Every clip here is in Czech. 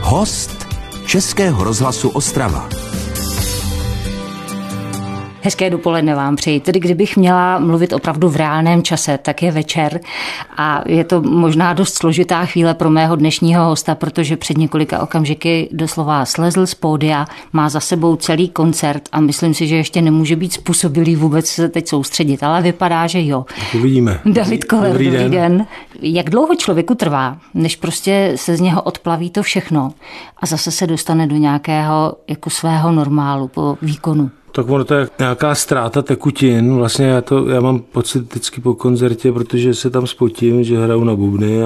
Host Českého rozhlasu Ostrava. Hezké dopoledne vám přeji. Tedy kdybych měla mluvit opravdu v reálném čase, tak je večer a je to možná dost složitá chvíle pro mého dnešního hosta, protože před několika okamžiky doslova slezl z pódia, má za sebou celý koncert a myslím si, že ještě nemůže být způsobilý vůbec se teď soustředit, ale vypadá, že jo. Uvidíme. David Koller, dobrý den. Jak dlouho člověku trvá, než prostě se z něho odplaví to všechno a zase se dostane do nějakého jako svého normálu po výkonu? Tak ono to je nějaká ztráta tekutin. Vlastně já mám pocit vždycky po koncertě, protože se tam spotím, že hraju na bubny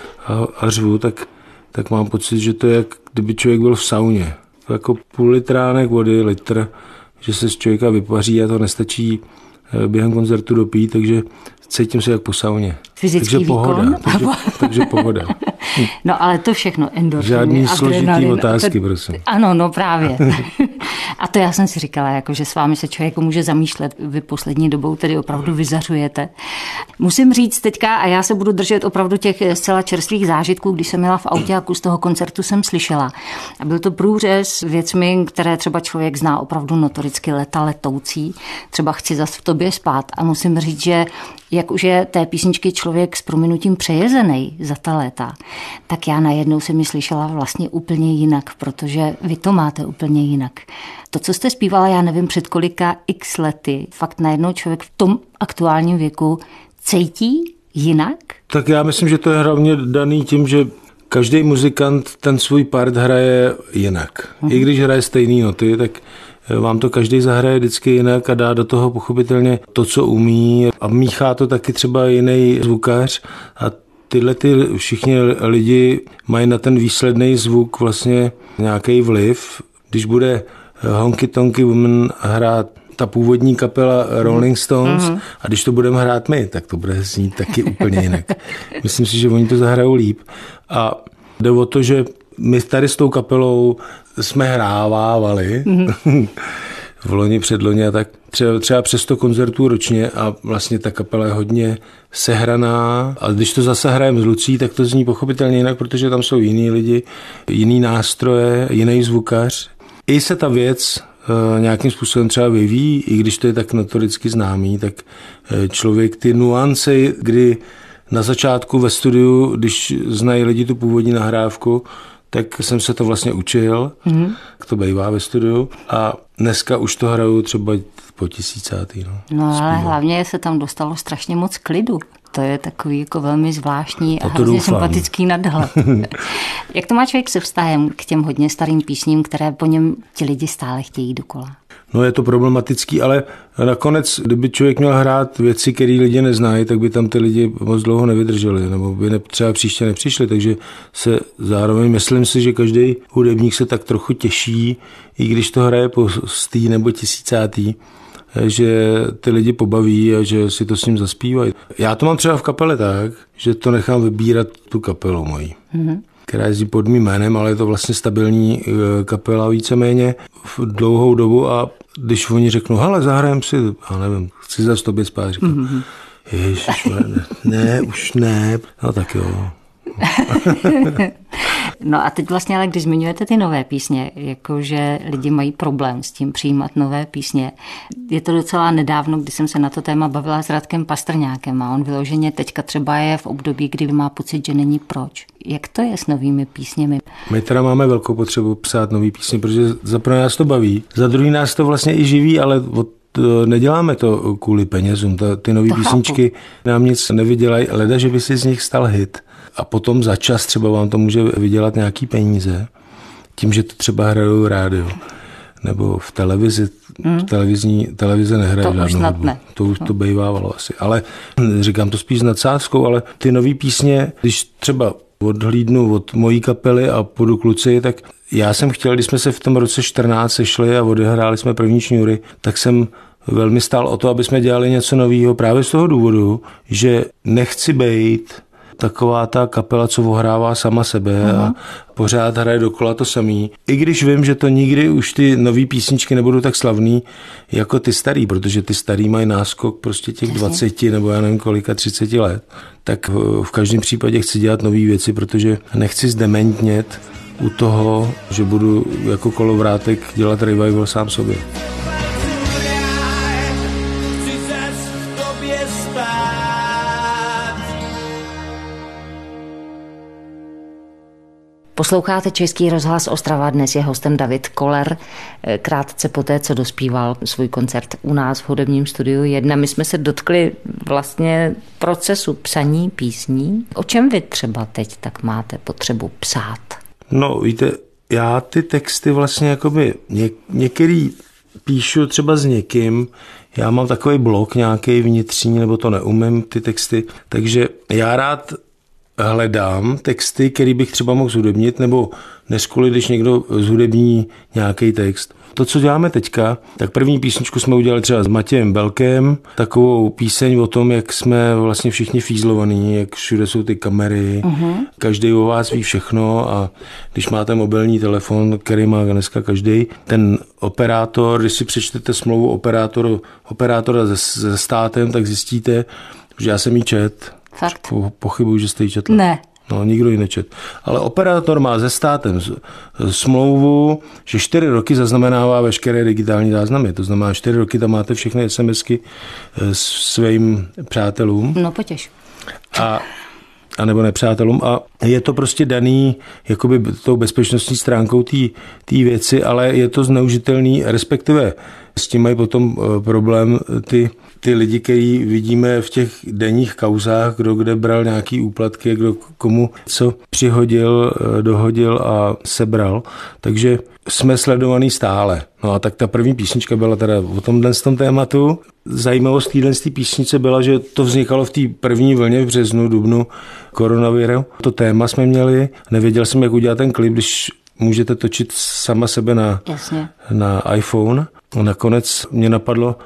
a řvu, tak mám pocit, že to je, jak kdyby člověk byl v sauně. Jako půl litránek vody, litr, že se z člověka vypaří a to nestačí během koncertu dopít, takže cítím se jak po sauně. Fyzický takže výkon? Pohoda, takže pohoda. No ale to všechno, endorfiny, žádný složitý adrenalin, otázky, prosím. Ano, no právě. A to já jsem si říkala, jako, že s vámi se člověk může zamýšlet. Vy poslední dobou tedy opravdu vyzařujete. Musím říct teďka, a já se budu držet opravdu těch zcela čerstvých zážitků, když jsem měla v autě a kus toho koncertu jsem slyšela. A byl to průřez věcmi, které třeba člověk zná opravdu notoricky leta letoucí. Třeba Chci zas v tobě spát. A musím říct, že jak už je té písničky člověk s prominutím přejezenej za ta léta, tak já najednou jsem ji slyšela vlastně úplně jinak, protože vy to máte úplně jinak. To, co jste zpívala, já nevím před kolika x lety, fakt najednou člověk v tom aktuálním věku cítí jinak? Tak já myslím, že to je hlavně daný tím, že každý muzikant ten svůj part hraje jinak. I když hraje stejné noty, tak vám to každý zahraje vždycky jinak a dá do toho pochopitelně to, co umí a míchá to taky třeba jiný zvukař a tyhle všichni lidi mají na ten výsledný zvuk vlastně nějaký vliv. Když bude Honky Tonky Woman hrát ta původní kapela Rolling Stones a když to budeme hrát my, tak to bude znít taky úplně jinak. Myslím si, že oni to zahrajou líp a jde o to, že my tady s tou kapelou jsme hrávávali v loni, předloni a tak třeba přes 100 koncertů ročně a vlastně ta kapela je hodně sehraná a když to zase hrajeme s Lucí, tak to zní pochopitelně jinak, protože tam jsou jiní lidi, jiný nástroje, jiný zvukař. I se ta věc nějakým způsobem třeba vyvíjí, i když to je tak notoricky známý, tak člověk ty nuance, kdy na začátku ve studiu, když znají lidi tu původní nahrávku, tak jsem se to vlastně učil, jak to bývá ve studiu a dneska už to hraju třeba po 1000. No ale hlavně se tam dostalo strašně moc klidu. To je takový jako velmi zvláštní a hrozně sympatický nadhled. Jak to má člověk se vztahem k těm hodně starým písním, které po něm ti lidi stále chtějí dokola? No je to problematický, ale nakonec, kdyby člověk měl hrát věci, které lidi neznají, tak by tam ty lidi moc dlouho nevydrželi, nebo by třeba příště nepřišli, takže se zároveň myslím si, že každý hudebník se tak trochu těší, i když to hraje po 100. nebo 1000. že ty lidi pobaví a že si to s ním zaspívají. Já to mám třeba v kapele tak, že to nechám vybírat tu kapelu mojí, která jezdí pod mým jménem, ale je to vlastně stabilní kapela víceméně v dlouhou dobu a když oni řeknou, hele, zahrajem si, já nevím, Chci zas v tobě spát, říkám, ježiš, ne, už ne, no tak jo. No a teď vlastně, ale když zmiňujete ty nové písně, jakože lidi mají problém s tím přijímat nové písně. Je to docela nedávno, kdy jsem se na to téma bavila s Radkem Pastrňákem a on vyloženě teďka třeba je v období, kdy má pocit, že není proč. Jak to je s novými písněmi? My teda máme velkou potřebu psát nový písně, protože za prvé nás to baví, za druhý nás to vlastně i živí, ale neděláme to kvůli penězům. Ty nové písničky nám nic nevydělají, leda, že by si z nich stal hit. A potom za čas třeba vám to může vydělat nějaký peníze, tím, že to třeba hrajou rádio. Nebo v televizi, televize nehraje žádnou hudbu. To už to bývávalo asi. Ale říkám to spíš s nadsázkou, ale ty nový písně, když třeba odhlídnu od mojí kapely a půjdu k Luci, tak já jsem chtěl, když jsme se v tom roce 14 sešli a odehráli jsme první šňůry, tak jsem velmi stál o to, aby jsme dělali něco nového právě z toho důvodu, že nechci bejt taková ta kapela, co ohrává sama sebe a pořád hraje dokola to samý. I když vím, že to nikdy už ty nový písničky nebudou tak slavný jako ty starý, protože ty starý mají náskok prostě těch 20 nebo já nevím kolika 30 let. Tak v každém případě chci dělat nový věci, protože nechci zdementnět u toho, že budu jako Kolovrátek dělat revival sám sobě. Posloucháte Český rozhlas Ostrava, dnes je hostem David Koller. Krátce poté, co dospíval svůj koncert u nás v hudebním studiu 1, my jsme se dotkli vlastně procesu psaní písní. O čem vy třeba teď tak máte potřebu psát? No víte, já ty texty vlastně jakoby některý píšu třeba s někým, já mám takový blok nějaký vnitřní, nebo to neumím ty texty, takže já rád hledám texty, který bych třeba mohl zhudebnit, nebo neskoli, když někdo zhudební nějaký text. To, co děláme teďka, tak první písničku jsme udělali třeba s Matějem Belkem, takovou píseň o tom, jak jsme vlastně všichni fízlovaní, jak všude jsou ty kamery, každý o vás ví všechno a když máte mobilní telefon, který má dneska každý, ten operátor, když si přečtete smlouvu operátora se státem, tak zjistíte, že já jsem jí čet. Fakt? Pochybuju, že jste ji četla. Ne. No, nikdo ji nečet. Ale operátor má se státem smlouvu, že 4 roky zaznamenává veškeré digitální záznamy. To znamená, 4 roky tam máte všechny SMSky svým přátelům. No, potěš. A nebo nepřátelům. A je to prostě daný jakoby tou bezpečnostní stránkou té věci, ale je to zneužitelný, respektive s tím mají potom problém ty lidi, který vidíme v těch denních kauzách, kdo kde bral nějaký úplatky, kdo komu co přihodil, dohodil a sebral. Takže jsme sledovaný stále. No a tak ta první písnička byla teda o tomhle tématu. Zajímavost téhle písnice byla, že to vznikalo v té první vlně v březnu, dubnu koronaviru. To téma jsme měli. Nevěděl jsem, jak udělat ten klip, když můžete točit sama sebe na iPhone. A nakonec mě napadlo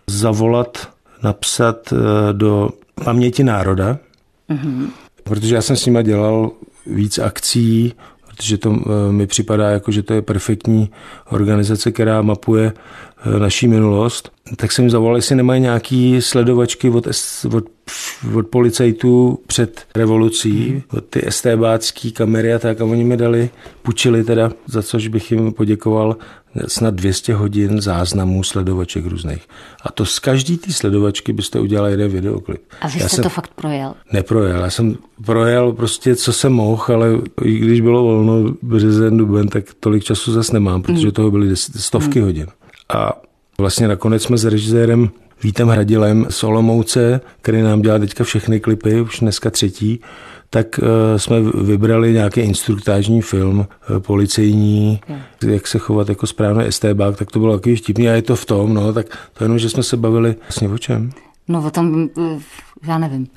napsat do Paměti národa, protože já jsem s nima dělal víc akcí, protože to mi připadá jako, že to je perfektní organizace, která mapuje naší minulost. Tak jsem jim zavolal, jestli nemají nějaký sledovačky od policajtů před revolucí, od ty estébácký kamery a tak, a oni mi půjčili teda, za což bych jim poděkoval, snad 200 hodin záznamů sledovaček různých. A to z každý té sledovačky byste udělali jeden videoklip. A vy jste to fakt projel? Neprojel, já jsem projel prostě, co jsem mohl, ale i když bylo volno březen, duben, tak tolik času zase nemám, protože toho byly stovky hodin. A vlastně nakonec jsme s režisérem Vítem Hradilem z Olomouce, který nám dělá teďka všechny klipy, už dneska 3., tak jsme vybrali nějaký instruktážní film policejní, jak se chovat jako správný estébák, tak to bylo takový vtipný a je to v tom, no, tak to jenom, že jsme se bavili vlastně o čem? No o tom, já nevím.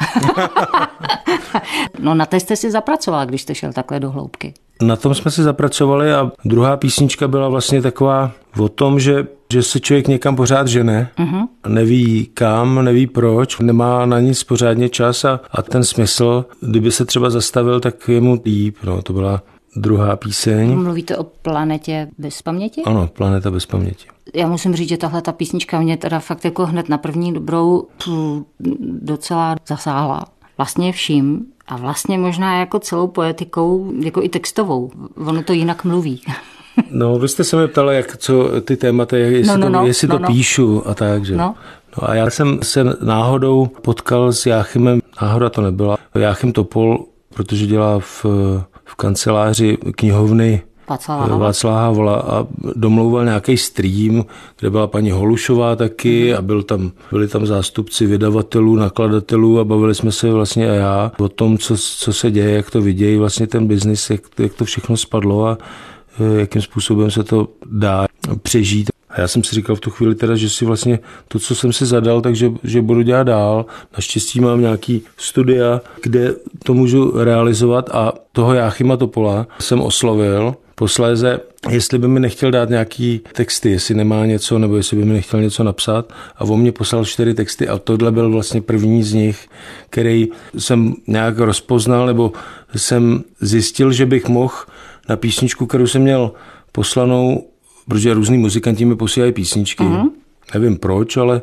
No na té jste si zapracoval, když jste šel takhle do hloubky. Na tom jsme si zapracovali a druhá písnička byla vlastně taková o tom, že se člověk někam pořád žene, neví kam, neví proč, nemá na nic pořádně čas a ten smysl, kdyby se třeba zastavil, tak je mu líp. No, to byla druhá píseň. Mluvíte o Planetě bez paměti? Ano, Planeta bez paměti. Já musím říct, že tahle ta písnička mě teda fakt jako hned na první dobrou docela zasáhla. Vlastně vším a vlastně možná jako celou poetikou, jako i textovou. Ono to jinak mluví. No, vy jste se mě ptala, co ty témata, jestli to píšu a tak, že? No a já jsem se náhodou potkal s Jáchymem, náhoda to nebyla, Jáchym Topol, protože dělá v kanceláři knihovny Václava Havla a domlouval nějaký stream, kde byla paní Holušová taky a byli tam zástupci vydavatelů, nakladatelů a bavili jsme se vlastně a já o tom, co se děje, jak to vidějí vlastně ten biznis, jak to všechno spadlo a jakým způsobem se to dá přežít. A já jsem si říkal v tu chvíli teda, že si vlastně to, co jsem si zadal, takže že budu dělat dál. Naštěstí mám nějaký studia, kde to můžu realizovat a toho Jáchyma Topola jsem oslovil. Posléze, jestli by mi nechtěl dát nějaký texty, jestli nemá něco, nebo jestli by mi nechtěl něco napsat. A on mě poslal 4 texty a tohle byl vlastně první z nich, který jsem nějak rozpoznal, nebo jsem zjistil, že bych mohl na písničku, kterou jsem měl poslanou, protože různý muzikanti mi posílají písničky. Nevím proč, ale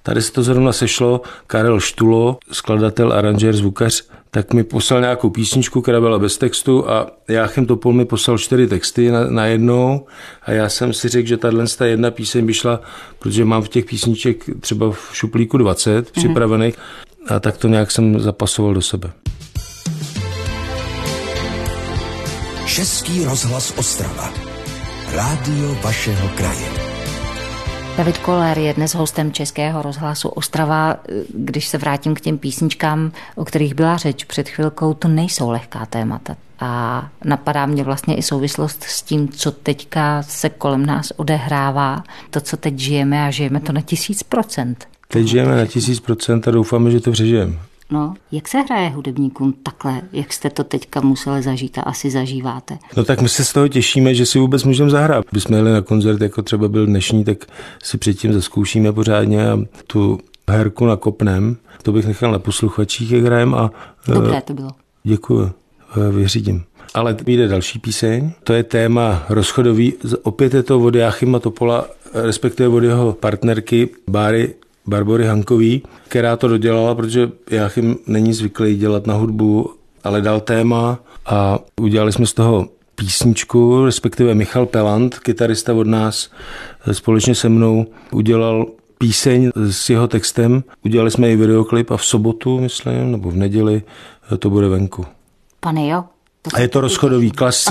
tady se to zrovna sešlo, Karel Štulo, skladatel, aranžér, zvukař, tak mi poslal nějakou písničku, která byla bez textu a Jáchym Topol mi poslal 4 texty na jednou a já jsem si řekl, že tato jedna píseň by šla, protože mám v těch písniček třeba v šuplíku 20 připravených a tak to nějak jsem zapasoval do sebe. Český rozhlas Ostrava. Rádio vašeho kraje. David Koller je dnes hostem Českého rozhlasu Ostrava. Když se vrátím k těm písničkám, o kterých byla řeč před chvilkou, to nejsou lehká témata. A napadá mě vlastně i souvislost s tím, co teďka se kolem nás odehrává. To, co teď žijeme a žijeme to na 1000%. Teď žijeme na 1000% a doufáme, že to přežijeme. No, jak se hraje hudebníkům takhle, jak jste to teďka museli zažít a asi zažíváte? No tak my se z toho těšíme, že si vůbec můžeme zahrát. Když jsme jeli na koncert, jako třeba byl dnešní, tak si předtím zazkoušíme pořádně a tu herku nakopnem. To bych nechal na posluchačích, jak hrajem. Dobré to bylo. Děkuju, vyřídím. Ale vyjde další píseň. To je téma rozchodový. Opět je to od Jáchyma Topola, respektive od jeho partnerky Barbory Hankový, která to dodělala, protože Jáchym není zvyklý dělat na hudbu, ale dal téma a udělali jsme z toho písničku, respektive Michal Pelant, kytarista od nás, společně se mnou udělal píseň s jeho textem. Udělali jsme i videoklip a v sobotu, myslím, nebo v neděli to bude venku. Pane jo. A je to rozchodový,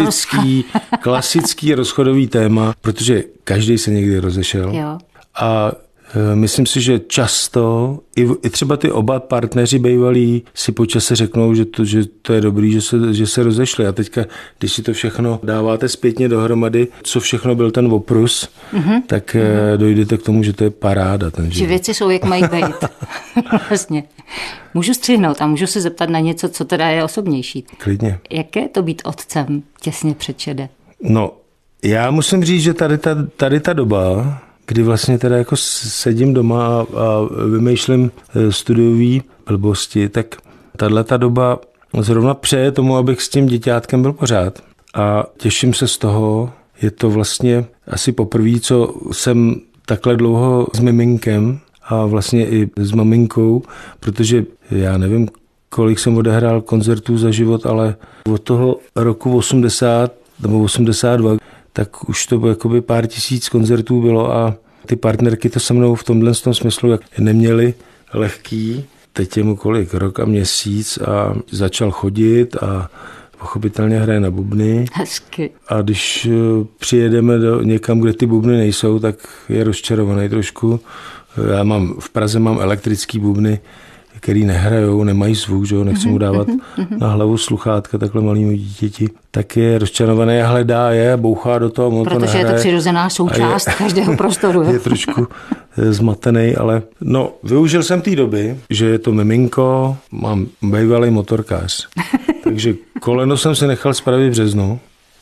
klasický rozchodový téma, protože každý se někdy rozešel. Jo. A myslím si, že často i třeba ty oba partneři bývalí si po čase řeknou, že to je dobrý, že se rozešli. A teďka, když si to všechno dáváte zpětně dohromady, co všechno byl ten oprus, tak dojdete k tomu, že to je paráda. Že věci jsou, jak mají být. Vlastně. Můžu střihnout a můžu se zeptat na něco, co teda je osobnější. Klidně. Jak je to být otcem těsně před šede? No, já musím říct, že tady ta doba, kdy vlastně teda jako sedím doma a vymýšlím studiové blbosti, tak tato doba zrovna přeje tomu, abych s tím děťátkem byl pořád. A těším se z toho. Je to vlastně asi poprvé, co jsem takhle dlouho s miminkem a vlastně i s maminkou, protože já nevím, kolik jsem odehrál koncertů za život, ale od toho roku 80 nebo 82, tak už to bylo jakoby pár tisíc koncertů bylo a ty partnerky to se mnou v tomhle smyslu jak neměly lehký. Teď je mu kolik, rok a měsíc a začal chodit a pochopitelně hraje na bubny. Hezky. A když přijedeme někam, kde ty bubny nejsou, tak je rozčarovaný trošku. V Praze mám elektrický bubny, který nehrajou, nemají zvuk, že jo, nechci mu dávat na hlavu sluchátka takhle malýmu dítěti, tak je rozčarovaný a hledá je, bouchá do toho, on to nehraje. Protože je to přirozená součást každého prostoru. Je trošku zmatený, ale no, využil jsem té doby, že je to miminko, mám bývalý motorkář, takže koleno jsem si nechal spravit v březnu,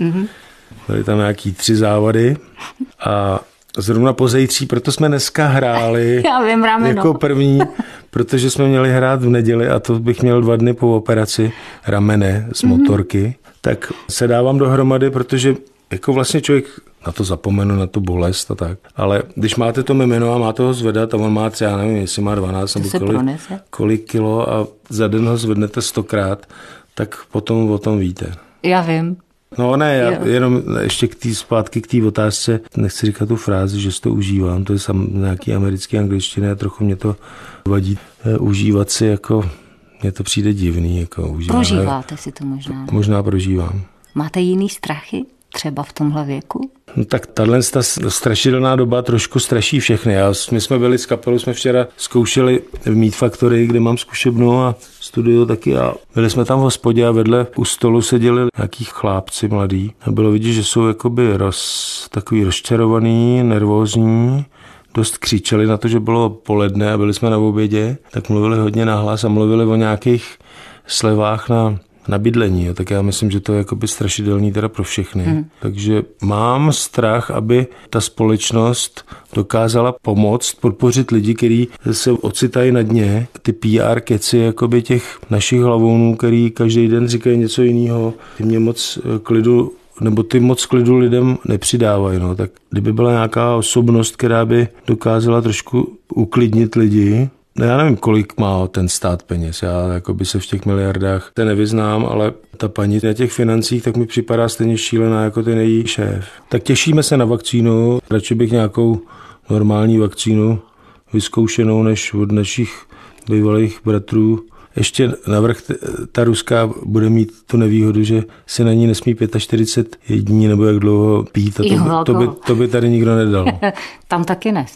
byly tam nějaký 3 závady a zrovna pozejtří, proto jsme dneska hráli jako první, protože jsme měli hrát v neděli a to bych měl 2 dny po operaci ramene z motorky, tak se dávám dohromady, protože jako vlastně člověk na to zapomenu, na tu bolest a tak, ale když máte to mimino a máte ho zvedat a on má třeba, nevím, jestli má 12 nebo kolik kilo a za den ho zvednete 100krát, tak potom o tom víte. Já vím. No ne, já jenom ještě zpátky k té otázce, nechci říkat tu frázi, že si to užívám, to je nějaký americký angličtiny a trochu mě to vadí. Užívat si jako, mně to přijde divný. Jako užívám. Prožíváte si to možná? Možná prožívám. Máte jiný strachy třeba v tomhle věku? No tak tahle strašidelná doba trošku straší všechny. My jsme byli s kapelou, jsme včera zkoušeli v Meat Factory, kde mám zkušebnu a studio taky a byli jsme tam v hospodě a vedle u stolu seděli nějaký chlápci mladí. A bylo vidět, že jsou jakoby takový rozčarovaný, nervózní, dost křičeli na to, že bylo poledne a byli jsme na obědě, tak mluvili hodně nahlas a mluvili o nějakých slevách na bydlení, tak já myslím, že to je jakoby strašidelný teda pro všechny. Takže mám strach, aby ta společnost dokázala pomoct, podpořit lidi, kteří se ocitají na dně, ty PR keci jakoby těch našich hlavounů, který každý den říkají něco jiného. Ty mě moc klidu nebo ty moc klidu lidem nepřidávají. No. Tak kdyby byla nějaká osobnost, která by dokázala trošku uklidnit lidi, já nevím, kolik má ten stát peněz, já jakoby se v těch miliardách nevyznám, ale ta paní na těch financích tak mi připadá stejně šílená jako ten její šéf. Tak těšíme se na vakcínu, radši bych nějakou normální vakcínu vyzkoušenou než od našich bývalých bratrů. Ještě navrch ta ruská bude mít tu nevýhodu, že se na ní nesmí 45 dní nebo jak dlouho pít a to by tady nikdo nedal. Tam taky ne.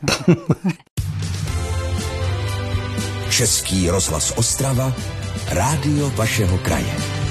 Český rozhlas Ostrava, rádio vašeho kraje.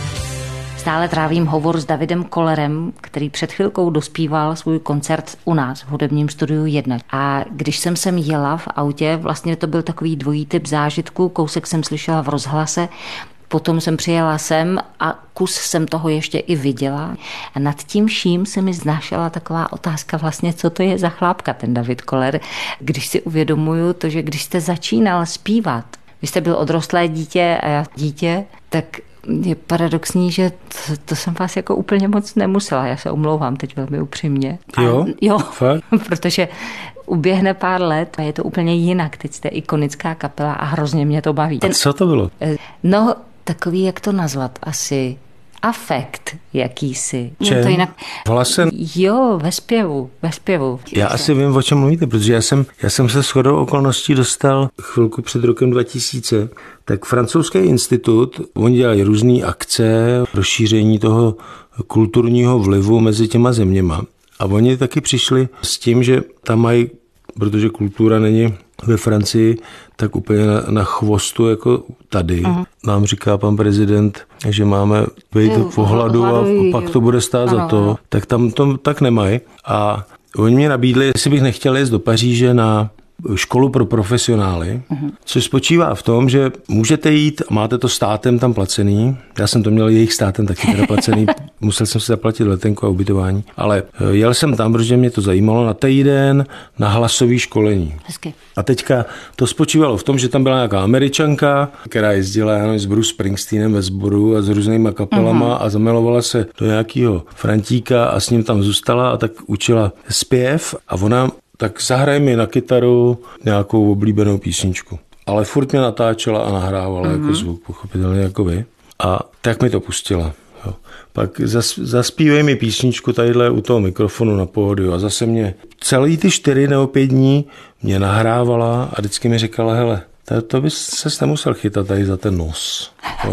Stále trávím hovor s Davidem Kollerem, který před chvilkou dospíval svůj koncert u nás v hudebním studiu 1. A když jsem sem jela v autě, vlastně to byl takový dvojí typ zážitku, kousek jsem slyšela v rozhlase, potom jsem přijela sem a kus jsem toho ještě i viděla. A nad tím vším se mi znášela taková otázka vlastně, co to je za chlápka, ten David Koller. Když si uvědomuju to, že když jste začínal zpívat, vy jste byl odrostlé dítě a já dítě, tak je paradoxní, že to jsem vás jako úplně moc nemusela. Já se omlouvám teď velmi upřímně. Jo, fakt? Protože uběhne pár let a je to úplně jinak. Teď jste ikonická kapela a hrozně mě to baví. A co to bylo? No, takový, jak to nazvat, asi afekt jakýsi. Čem? To jinak... Hlasem? Jo, ve zpěvu. Já asi vím, o čem mluvíte, protože já jsem se shodou okolností dostal chvilku před rokem 2000, tak francouzský institut, oni dělají různé akce, rozšíření toho kulturního vlivu mezi těma zeměma. A oni taky přišli s tím, že tam mají, protože kultura není ve Francii tak úplně na chvostu jako tady. Nám říká pan prezident, že máme být v ohladu a pak to bude stát za to. Tak tam to tak nemají. A oni mě nabídli, jestli bych nechtěl jít do Paříže na školu pro profesionály, což spočívá v tom, že můžete jít, máte to státem tam placený, já jsem to měl jejich státem taky teda placený, musel jsem si zaplatit letenku a ubytování, ale jel jsem tam, protože mě to zajímalo, na týden na hlasový školení. Hezky. A teďka to spočívalo v tom, že tam byla nějaká Američanka, která jezdila s Bruce Springsteenem ve sboru a s různýma kapelama a zamilovala se do nějakého Frantíka a s ním tam zůstala a tak učila zpěv a ona tak zahraj mi na kytaru nějakou oblíbenou písničku. Ale furt mě natáčela a nahrávala jako zvuk, pochopitelně jako vy. A tak mi to pustila. Jo. Pak zaspívej mi písničku tadyhle u toho mikrofonu na pódiu a zase mě celý ty 4 nebo 5 dní mě nahrávala a vždycky mi říkala, hele, to bys ses nemusel chytat tady za ten nos.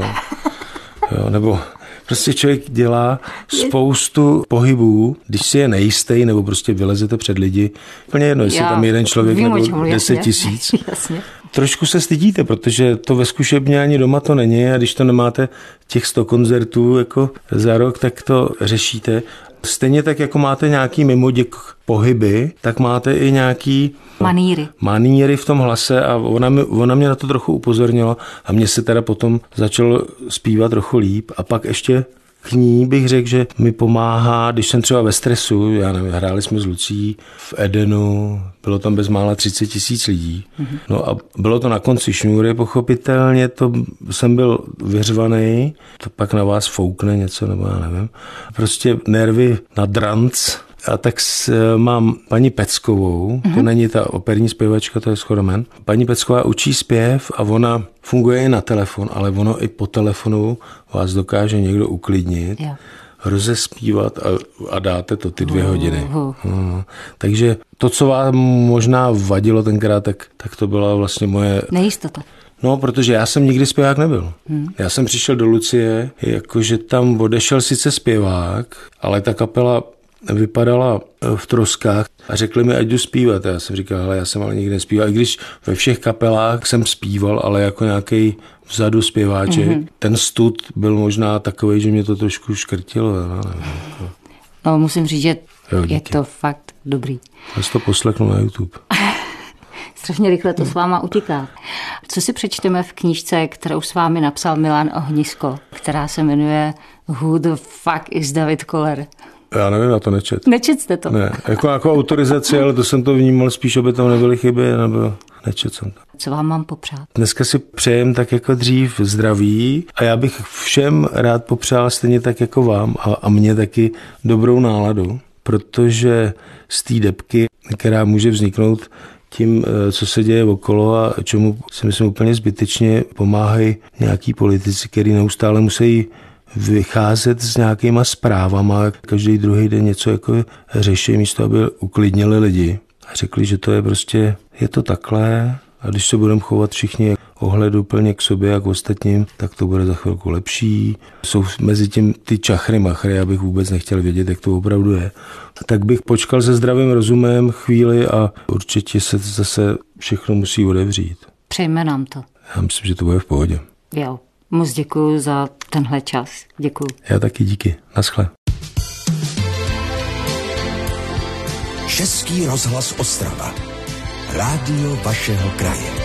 Jo, nebo... Prostě člověk dělá spoustu pohybů, když si je nejistý, nebo prostě vylezete před lidi. Úplně jedno, jestli tam jeden člověk nebo 10 000. Trošku se stydíte, protože to ve zkušebně ani doma to není a když to nemáte těch 100 koncertů jako za rok, tak to řešíte. Stejně tak, jako máte nějaký mimoděk pohyby, tak máte i nějaký maníry v tom hlase a ona mě na to trochu upozornila a mně se teda potom začalo zpívat trochu líp a pak ještě k ní bych řekl, že mi pomáhá, když jsem třeba ve stresu, já nevím, hráli jsme s Lucí v Edenu, bylo tam bezmála 30 000 lidí. No a bylo to na konci šňůry, pochopitelně, to jsem byl vyřvaný, to pak na vás foukne něco, nebo já nevím. Prostě nervy na dranc. A tak mám paní Peckovou, to není ta operní zpěvačka, to je Schodomen. Paní Pecková učí zpěv a ona funguje i na telefon, ale ono i po telefonu vás dokáže někdo uklidnit, rozespívat a dáte to ty 2 hodiny. Takže to, co vám možná vadilo tenkrát, tak to byla vlastně moje... Nejistota. No, protože já jsem nikdy zpěvák nebyl. Já jsem přišel do Lucie, jakože tam odešel sice zpěvák, ale ta kapela vypadala v troskách a řekli mi, ať jdu zpívat. Já jsem říkal, hele, já jsem ale nikdy nespíval. I když ve všech kapelách jsem zpíval, ale jako nějaký vzadu zpěváček. Ten stud byl možná takovej, že mě to trošku škrtilo. No, musím říct, že je to fakt dobrý. Já si to poslechnu na YouTube. Strašně rychle to s váma utíká. Co si přečteme v knížce, kterou s vámi napsal Milan Ohnisko, která se jmenuje Who the fuck is David Koller? Já nevím, já to nečet. Nečet jste to? Ne, jako autorizaci, ale to jsem to vnímal spíš, aby tam nebyly chyby, nebo nečet jsem to. Co vám mám popřát? Dneska si přejem tak jako dřív zdraví a já bych všem rád popřál stejně tak jako vám a mě taky dobrou náladu, protože z té debky, která může vzniknout tím, co se děje okolo a čemu si myslím úplně zbytečně pomáhají nějaký politici, kteří neustále musí vycházet s nějakýma zprávama, každý druhý den něco jako řeší, místo aby uklidnili lidi a řekli, že to je prostě, je to takhle a když se budeme chovat všichni ohleduplně k sobě a k ostatním, tak to bude za chvilku lepší. Jsou mezi tím ty čachry machry, já bych vůbec nechtěl vědět, jak to opravdu je. Tak bych počkal se zdravým rozumem chvíli a určitě se zase všechno musí odevřít. Přejme nám to. Já myslím, že to bude v pohodě. Jo, moc děkuji za tenhle čas. Děkuji. Já taky díky. Naschle. Český rozhlas Ostrava. Rádio vašeho kraje.